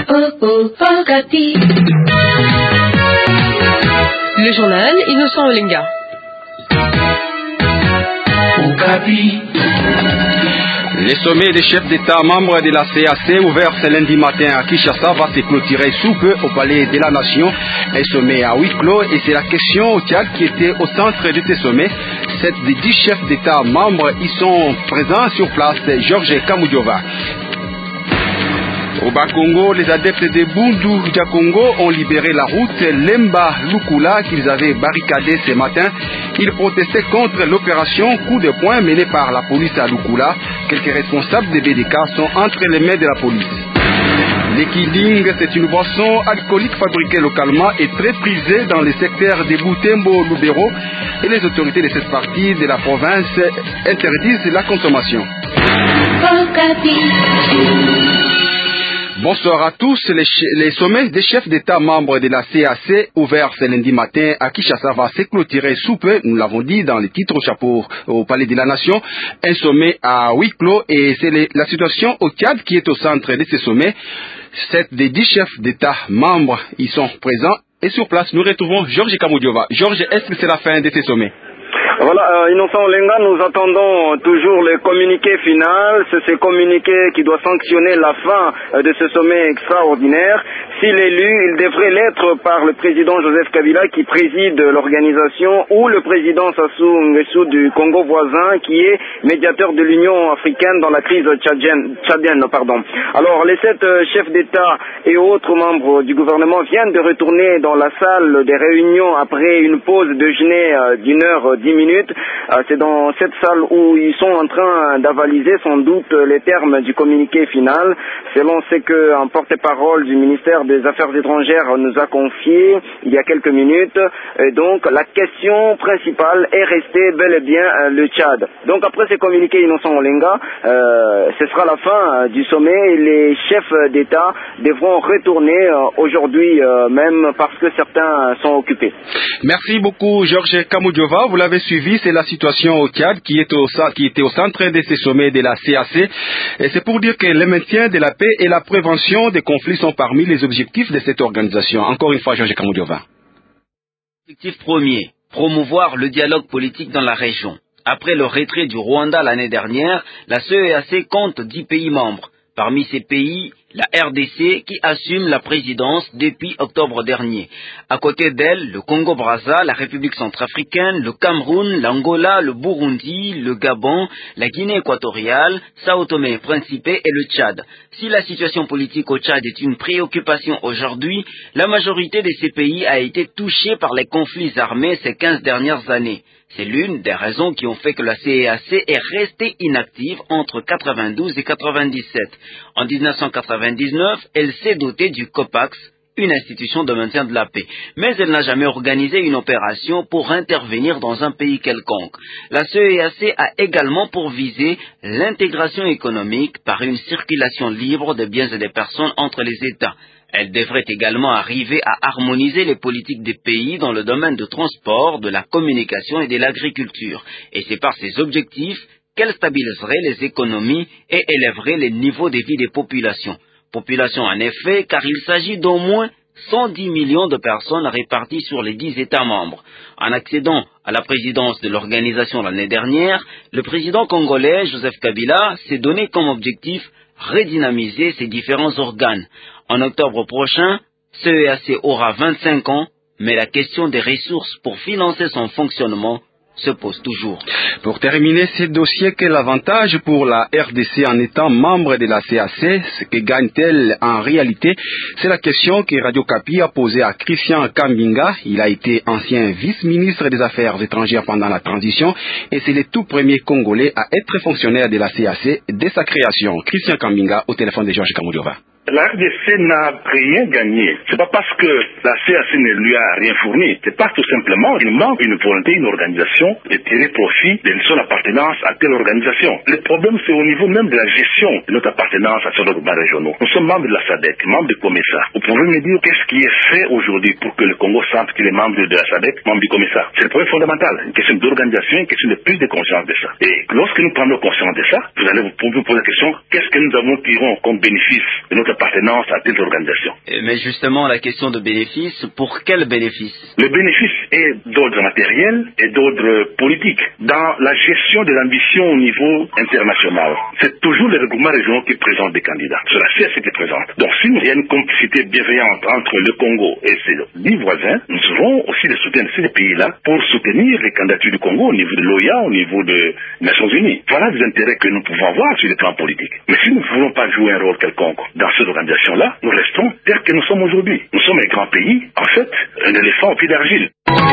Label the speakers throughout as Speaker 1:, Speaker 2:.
Speaker 1: Le journal Innocent Olinga.
Speaker 2: Le sommet des chefs d'État membres de la CAC ouvert ce lundi matin à Kinshasa va se clôturer sous peu au Palais de la Nation. Un sommet à huis clos et c'est la question au Tchad qui était au centre de ce sommet. 7 des 10 chefs d'État membres y sont présents sur place. Georges Kamudiova. Au Bas-Congo, les adeptes de Bundu Congo ont libéré la route Lemba-Lukula qu'ils avaient barricadée ce matin. Ils protestaient contre l'opération coup de poing menée par la police à Lukula. Quelques responsables des BDK sont entre les mains de la police. L'Ekiling, c'est une boisson alcoolique fabriquée localement et très prisée dans les secteurs de Butembo-Lubero et les autorités de cette partie de la province interdisent la consommation. Bonsoir à tous. Les sommets des chefs d'État membres de la CAC ouvert ce lundi matin à Kinshasa va se clôturer sous peu, nous l'avons dit dans les titres au chapeau au Palais de la Nation. Un sommet à huis clos et c'est la situation au Tchad qui est au centre de ce sommet. 7 des 10 chefs d'État membres y sont présents et sur place nous retrouvons Georges Kamudiova. Georges, est-ce que c'est la fin de ce sommet?
Speaker 3: Voilà, Innocent Olinga, nous attendons toujours le communiqué final. C'est ce communiqué qui doit sanctionner la fin de ce sommet extraordinaire. S'il est lu, il devrait l'être par le président Joseph Kabila qui préside l'organisation ou le président Sassou Nguesso du Congo voisin qui est médiateur de l'Union africaine dans la crise tchadienne. Alors, les 7 chefs d'État et autres membres du gouvernement viennent de retourner dans la salle des réunions après une pause déjeuner d'une heure 10 minutes. C'est dans cette salle où ils sont en train d'avaliser sans doute les termes du communiqué final, selon ce qu'un porte-parole du ministère des Affaires étrangères nous a confié il y a quelques minutes. Et donc la question principale est restée bel et bien le Tchad. Donc après ce communiqué Innocent Olinga, ce sera la fin du sommet et les chefs d'État devront retourner aujourd'hui même parce que certains sont occupés.
Speaker 2: Merci beaucoup Georges Kamudiova, vous l'avez suivi. C'est la situation au Tchad qui était au centre de ce sommet de la CAC. Et c'est pour dire que le maintien de la paix et la prévention des conflits sont parmi les objectifs de cette organisation. Encore une fois, Georges Kamudiova.
Speaker 4: Objectif premier, promouvoir le dialogue politique dans la région. Après le retrait du Rwanda l'année dernière, la CEAC compte 10 pays membres. Parmi ces pays, la RDC qui assume la présidence depuis octobre dernier. À côté d'elle, le Congo-Brazza, la République centrafricaine, le Cameroun, l'Angola, le Burundi, le Gabon, la Guinée équatoriale, Sao Tomé et Principe et le Tchad. Si la situation politique au Tchad est une préoccupation aujourd'hui, la majorité de ces pays a été touchée par les conflits armés ces 15 dernières années. C'est l'une des raisons qui ont fait que la CEAC est restée inactive entre 92 et 97. En 1999, elle s'est dotée du COPAX, une institution de maintien de la paix. Mais elle n'a jamais organisé une opération pour intervenir dans un pays quelconque. La CEAC a également pour viser l'intégration économique par une circulation libre des biens et des personnes entre les États. Elle devrait également arriver à harmoniser les politiques des pays dans le domaine du transport, de la communication et de l'agriculture. Et c'est par ces objectifs qu'elle stabiliserait les économies et élèverait les niveaux de vie des populations. Population en effet, car il s'agit d'au moins 110 millions de personnes réparties sur les 10 États membres. En accédant à la présidence de l'organisation l'année dernière, le président congolais Joseph Kabila s'est donné comme objectif redynamiser ces différents organes. En octobre prochain, CEAC aura 25 ans, mais la question des ressources pour financer son fonctionnement se pose toujours.
Speaker 2: Pour terminer ce dossier, quel avantage pour la RDC en étant membre de la CAC? Ce que gagne-t-elle en réalité? C'est la question que Radio Kapi a posée à Christian Kambinga. Il a été ancien vice-ministre des Affaires étrangères pendant la transition et c'est le tout premier Congolais à être fonctionnaire de la CAC dès sa création. Christian Kambinga au téléphone de Georges Kamudiova.
Speaker 5: La RDC n'a rien gagné. C'est pas parce que la CAC ne lui a rien fourni. C'est pas tout simplement il manque une volonté, une organisation de tirer profit de son appartenance à telle organisation. Le problème, c'est au niveau même de la gestion de notre appartenance à ces groupements régionaux. Nous sommes membres de la SADC, membres du COMESA. Vous pouvez me dire qu'est-ce qui est fait aujourd'hui pour que le Congo sente qu'il est membre de la SADC, membre du COMESA? C'est le problème fondamental. Une question d'organisation, une question de prise de conscience de ça. Et lorsque nous prenons conscience de ça, vous allez vous poser la question, qu'est-ce que nous avons tiré comme bénéfice de notre appartenance à telle organisation.
Speaker 4: Mais justement, la question de bénéfice, pour quel bénéfice?
Speaker 5: Le bénéfice est d'ordre matériel et d'ordre politique. Dans la gestion des ambitions au niveau international, c'est toujours les regroupements régionaux qui présentent des candidats. C'est la CS qui présente. Donc s'il y a une complicité bienveillante entre le Congo et ses 10 voisins, nous aurons aussi le soutien de ces pays-là pour soutenir les candidatures du Congo au niveau de l'OIA, au niveau des Nations Unies. Voilà des intérêts que nous pouvons avoir sur le plan politique. Mais si nous ne voulons pas jouer un rôle quelconque dans cette organisation-là, nous restons tels que nous sommes aujourd'hui. Nous sommes un grand pays, en fait, un éléphant au pied d'argile.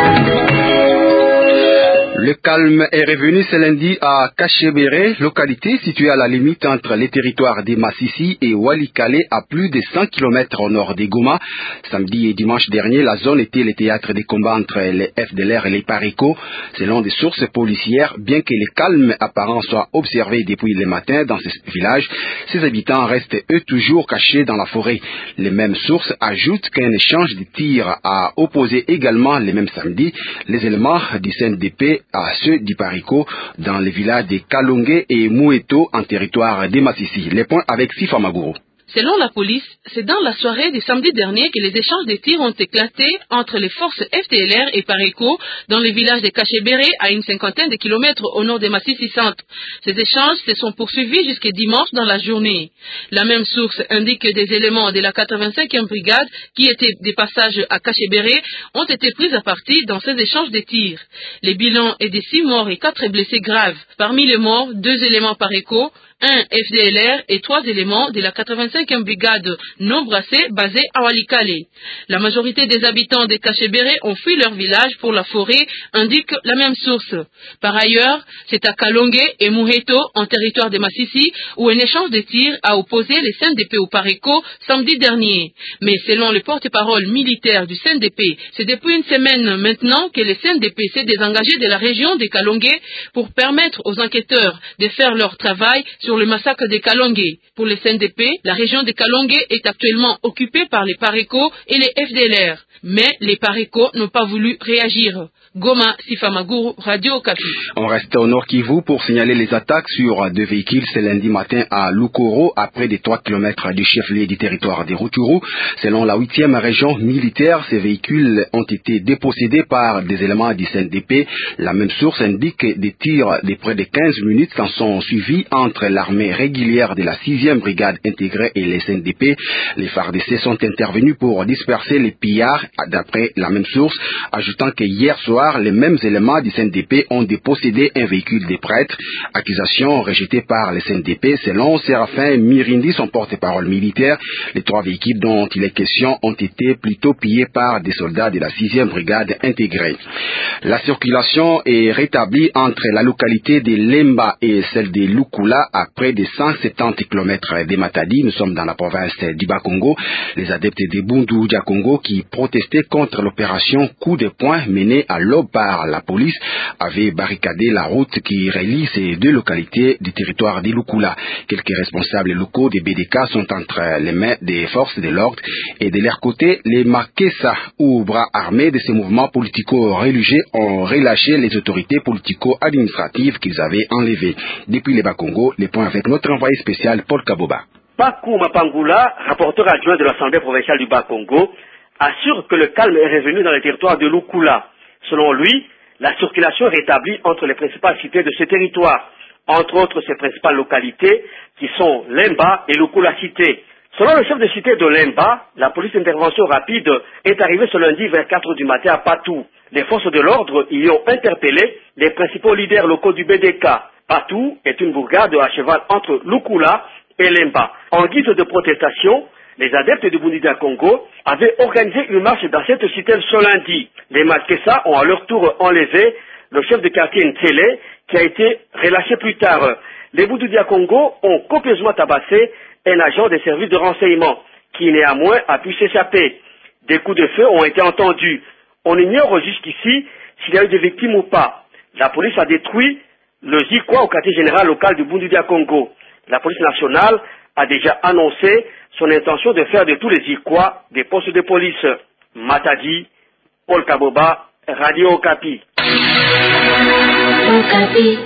Speaker 2: Le calme est revenu ce lundi à Kachebere, localité située à la limite entre les territoires des Massissi et Walikale, à plus de 100 km au nord des Goma. Samedi et dimanche dernier, la zone était le théâtre des combats entre les FDLR et les Pariko. Selon des sources policières, bien que le calme apparent soit observé depuis le matin dans ce village, ses habitants restent eux toujours cachés dans la forêt. Les mêmes sources ajoutent qu'un échange de tirs a opposé également le même samedi les éléments du CNDP à ceux du Pariko dans les villages de Kalonge et Moueto en territoire des Massissi. Les points avec Sifa Maguro.
Speaker 1: Selon la police, c'est dans la soirée du samedi dernier que les échanges de tirs ont éclaté entre les forces FDLR et Pareko dans le village de Kachebere à une cinquantaine de kilomètres au nord de Massissi Centre. Ces échanges se sont poursuivis jusqu'à dimanche dans la journée. La même source indique que des éléments de la 85e brigade qui étaient des passages à Kachebere ont été pris à partie dans ces échanges de tirs. Le bilan est de 6 morts et 4 blessés graves. Parmi les morts, 2 éléments Pareko, 1 FDLR et 3 éléments de la 85e brigade non brassée basée à Walikale. La majorité des habitants de Kachebere ont fui leur village pour la forêt, indique la même source. Par ailleurs, c'est à Kalonge et Mouheto, en territoire de Massissi, où un échange de tirs a opposé les CNDP au Pareko samedi dernier. Mais selon le porte-parole militaire du CNDP, c'est depuis une semaine maintenant que le CNDP s'est désengagé de la région de Kalonge pour permettre aux enquêteurs de faire leur travail sur le massacre de Kalonge. Pour le CNDP, la région de Kalonge est actuellement occupée par les Pareko et les FDLR. Mais les Pareko n'ont pas voulu réagir. Goma, Sifa Maguru, Radio Okapi.
Speaker 2: On reste au Nord Kivu pour signaler les attaques sur 2 véhicules ce lundi matin à Lukoro, à près de 3 km du chef-lieu du territoire de Rutshuru. Selon la 8e région militaire, ces véhicules ont été dépossédés par des éléments du CNDP. La même source indique que des tirs de près de 15 minutes s'en sont suivis entre l'armée régulière de la 6e brigade intégrée et les CNDP. Les FARDC sont intervenus pour disperser les pillards, d'après la même source, ajoutant que hier soir, les mêmes éléments du CNDP ont dépossédé un véhicule des prêtres. Accusation rejetée par le CNDP. Selon Séraphin Mirindi, son porte-parole militaire, les 3 véhicules dont il est question ont été plutôt pillés par des soldats de la 6e brigade intégrée. La circulation est rétablie entre la localité de Lemba et celle de Lukula à près de 170 km de Matadi. Nous sommes dans la province du Bas-Congo. Les adeptes de Bundu du Congo qui protestaient contre l'opération coup de poing menée à l'aube par la police avaient barricadé la route qui relie ces 2 localités du territoire de Lukula. Quelques responsables locaux des BDK sont entre les mains des forces de l'ordre et de leur côté, les Makessa ou bras armés de ces mouvements politico-religieux ont relâché les autorités politico-administratives qu'ils avaient enlevées. Depuis le Bas-Congo, les points avec notre envoyé spécial Paul Kaboba.
Speaker 6: Pakou Mapangula, rapporteur adjoint de l'Assemblée provinciale du Bas-Congo, assure que le calme est revenu dans le territoire de Lukula. Selon lui, la circulation est rétablie entre les principales cités de ce territoire, entre autres ses principales localités qui sont Lemba et Lukula cité. Selon le chef de cité de Lemba, la police d'intervention rapide est arrivée ce lundi vers 4 du matin à Patou. Les forces de l'ordre y ont interpellé les principaux leaders locaux du BDK. Patou est une bourgade à cheval entre Lukula et Lemba. En guise de protestation, les adeptes du Bundu du Congo avaient organisé une marche dans cette cité ce lundi. Les Makessa ont à leur tour enlevé le chef de quartier Ntele qui a été relâché plus tard. Les Bundu du Congo ont copieusement tabassé un agent des services de renseignement qui néanmoins a pu s'échapper. Des coups de feu ont été entendus. On ignore jusqu'ici s'il y a eu des victimes ou pas. La police a détruit le Zikwa au quartier général local du Bundu du Congo. La police nationale a déjà annoncé son intention de faire de tous les Zikwa des postes de police. Matadi, Paul Kaboba, Radio Okapi.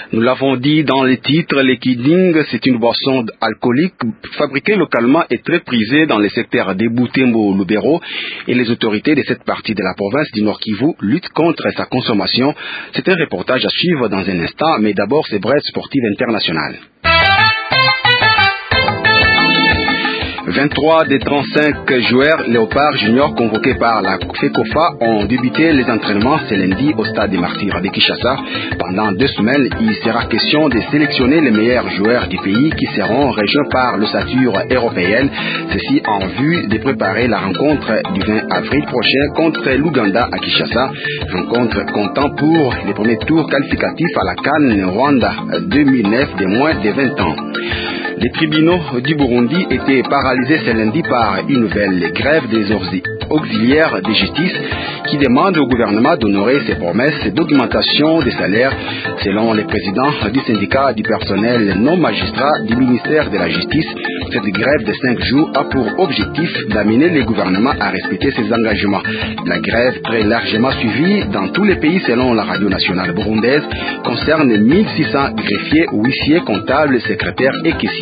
Speaker 2: Nous l'avons dit dans les titres, le Kiding, c'est une boisson alcoolique fabriquée localement et très prisée dans les secteurs de Butembo-Lubero, et les autorités de cette partie de la province du Nord Kivu luttent contre sa consommation. C'est un reportage à suivre dans un instant, mais d'abord c'est Brest Sportive Internationale. 23 des 35 joueurs Léopard Junior convoqués par la FECOFA ont débuté les entraînements ce lundi au stade des Martyrs de Kinshasa. Pendant 2 semaines, il sera question de sélectionner les meilleurs joueurs du pays qui seront rejoints par l'ossature européenne. Ceci en vue de préparer la rencontre du 20 avril prochain contre l'Ouganda à Kinshasa. Rencontre comptant pour les premiers tours qualificatifs à la CAN Rwanda 2009 de moins de 20 ans. Les tribunaux du Burundi étaient paralysés ce lundi par une nouvelle grève des auxiliaires de justice qui demandent au gouvernement d'honorer ses promesses d'augmentation des salaires. Selon le président du syndicat du personnel non magistrat du ministère de la Justice, cette grève de 5 jours a pour objectif d'amener le gouvernement à respecter ses engagements. La grève, très largement suivie dans tous les pays selon la radio nationale burundaise, concerne 1600 greffiers, huissiers, comptables, secrétaires et caissiers.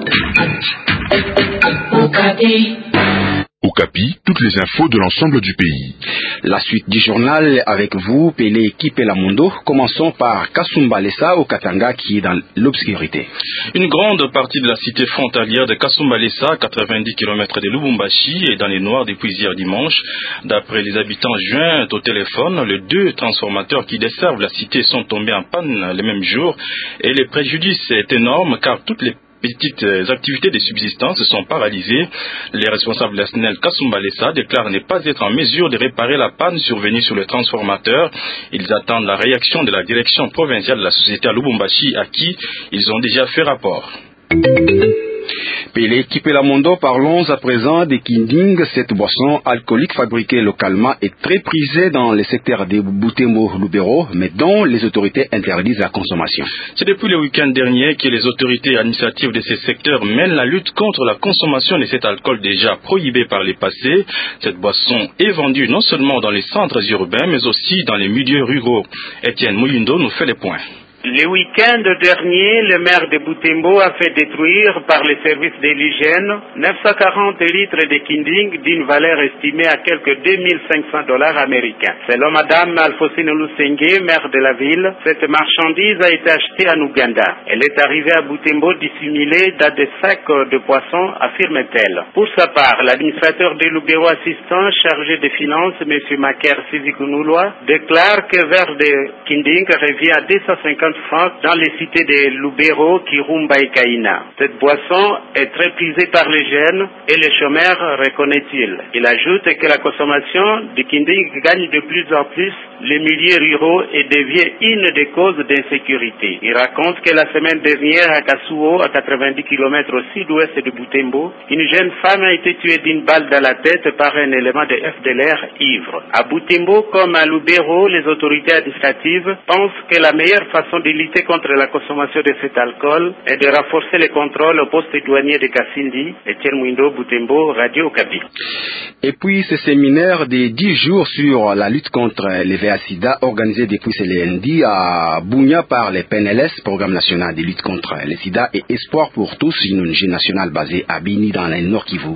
Speaker 7: Okapi, toutes les infos de l'ensemble du pays.
Speaker 2: La suite du journal avec vous, Pelé Kipelamundo. Commençons par Kasumbalesa au Katanga qui est dans l'obscurité.
Speaker 8: Une grande partie de la cité frontalière de Kasumbalesa, 90 km de Lubumbashi, est dans les noirs depuis hier dimanche. D'après les habitants joints au téléphone, les 2 transformateurs qui desservent la cité sont tombés en panne le même jour et le préjudice est énorme car toutes les petites activités de subsistance sont paralysées. Les responsables de la SNEL Kasumbalesa déclarent ne pas être en mesure de réparer la panne survenue sur le transformateur. Ils attendent la réaction de la direction provinciale de la société à Lubumbashi à qui ils ont déjà fait rapport.
Speaker 2: Pelé Kipelamundo, parlons à présent des Kinding. Cette boisson alcoolique fabriquée localement est très prisée dans les secteurs de Butembo-Lubero, mais dont les autorités interdisent la consommation.
Speaker 8: C'est depuis le week-end dernier que les autorités administratives de ces secteurs mènent la lutte contre la consommation de cet alcool déjà prohibé par les passés. Cette boisson est vendue non seulement dans les centres urbains, mais aussi dans les milieux ruraux. Étienne Moulindo nous fait les points.
Speaker 9: Le week-end dernier, le maire de Butembo a fait détruire par les services de l'hygiène 940 litres de Kinding d'une valeur estimée à quelques $2500 américains. Selon Madame Alfosine Lusenge, maire de la ville, cette marchandise a été achetée en Ouganda. Elle est arrivée à Butembo dissimulée dans des sacs de poissons, affirme-t-elle. Pour sa part, l'administrateur de Lubero assistant chargé des finances, M. Maker Sizikunulwa, déclare que verre de Kinding revient à 250 francs dans les cités de Lubero, Kirumba et Kaina. Cette boisson est très prisée par les jeunes et les chômeurs, reconnaît-il. Il ajoute que la consommation du Kinding gagne de plus en plus les milieux ruraux et devient une des causes d'insécurité. Il raconte que la semaine dernière à Kasuo, à 90 km au sud-ouest de Butembo, une jeune femme a été tuée d'une balle dans la tête par un élément de FDLR ivre. À Butembo comme à Lubero, les autorités administratives pensent que la meilleure façon de lutter contre la consommation de cet alcool est de renforcer les contrôles au poste douanier de Kassindi. Etienne Mouindo, Butembo, Radio Okapi.
Speaker 2: Et puis ce séminaire de 10 jours sur la lutte contre les VIH-Sida organisé depuis ce lundi à Bunia par le PNLS, Programme national de lutte contre le sida et espoir pour tous, une ONG nationale basée à Bini dans le Nord Kivu.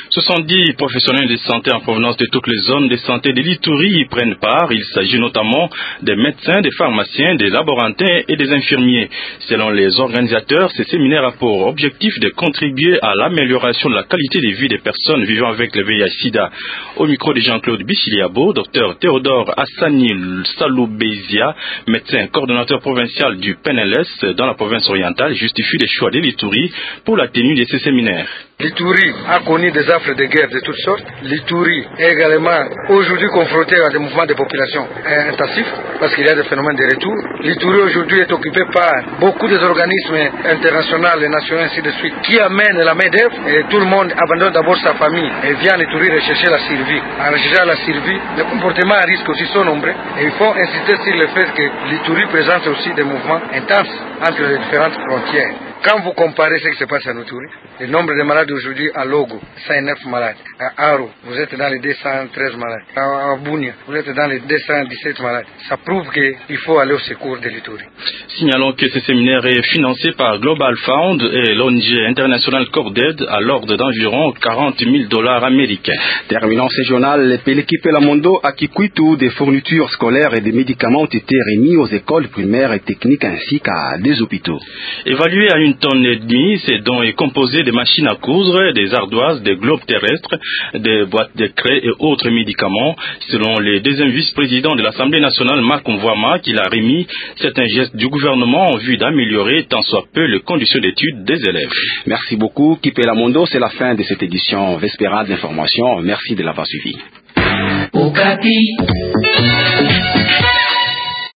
Speaker 8: 70 professionnels de santé en provenance de toutes les zones de santé de l'Ituri y prennent part. Il s'agit notamment des médecins, des pharmaciens, des laborantins et des infirmiers. Selon les organisateurs, ce séminaire a pour objectif de contribuer à l'amélioration de la qualité de vie des personnes vivant avec le VIH-Sida. Au micro de Jean-Claude Bichiliabo, Dr Théodore Hassani Saloubezia, médecin coordonnateur provincial du PNLS dans la province orientale, justifie les choix de l'Ituri pour la tenue de ce séminaire.
Speaker 10: L'Ituri a connu des affres de guerre de toutes sortes. L'Ituri est également aujourd'hui confronté à des mouvements de population intensifs parce qu'il y a des phénomènes de retour. L'Ituri aujourd'hui est occupé par beaucoup des organismes internationaux et nationaux ainsi de suite qui amènent la main d'œuvre et tout le monde abandonne d'abord sa famille et vient en Ituri rechercher la survie. En recherchant la survie, les comportements à risque aussi sont nombreux et il faut insister sur le fait que l'Ituri présente aussi des mouvements intenses entre les différentes frontières. quand vous comparez ce qui se passe à Nuturi, le nombre de malades aujourd'hui à Logo, 109 malades. À Aro, vous êtes dans les 213 malades. À Bunia, vous êtes dans les 217 malades. Ça prouve qu'il faut aller au secours de l'Ituri.
Speaker 8: Signalons que ce séminaire est financé par Global Fund et l'ONG internationale Corps d'aide à l'ordre d'environ $40,000 américains.
Speaker 2: Terminant ce journal, l'équipe Pelamondo à Kikwito, des fournitures scolaires et des médicaments ont été remis aux écoles primaires et techniques ainsi qu'à des hôpitaux.
Speaker 8: Évalué à 1,5 tonne, ces dons est composé de machines à coudre, des ardoises, des globes terrestres, des boîtes de craie et autres médicaments. Selon le deuxième vice-président de l'Assemblée nationale, Marc Mvouama, qu'il a remis, c'est un geste du gouvernement en vue d'améliorer tant soit peu les conditions d'études des élèves.
Speaker 2: Merci beaucoup, Kipelamondo. C'est la fin de cette édition vespérale d'information. Merci de l'avoir suivi.